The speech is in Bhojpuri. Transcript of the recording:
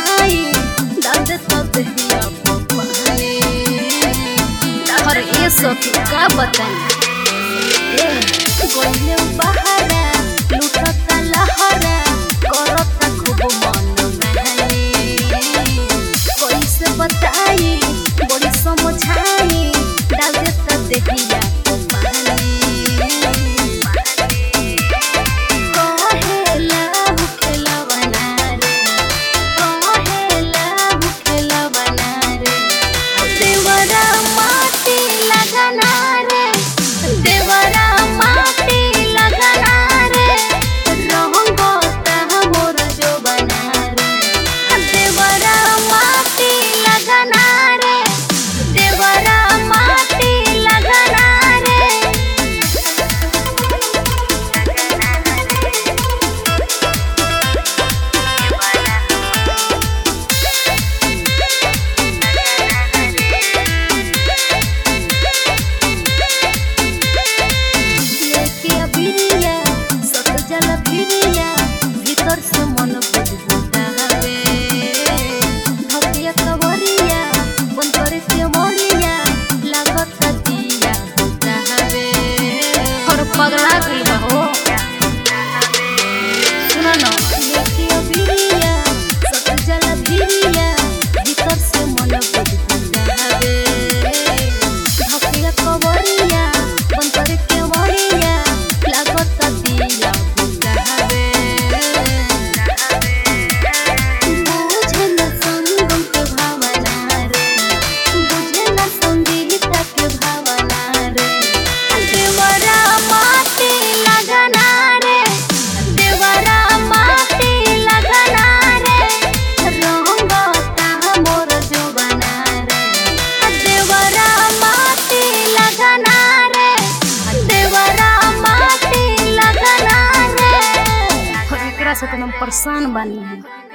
समझाई दर्द तो दिया पपाई हर ये सब का बताई गोले बहारा लुटता लहरा करता खूब मन में कैसे बताई बड़ी समझाई दर्द तो दिया पगला गई हो सुना ना लेके अबिरिया सत जल भिरिया भीतर से मन बुझावे धकिया कवरिया बंतर के वरिया लागत दिया बुझावे बुझे न संगम के भावना रे बुझे न संगीत के भावना रे देवरा से तो हम परेशान बनी है।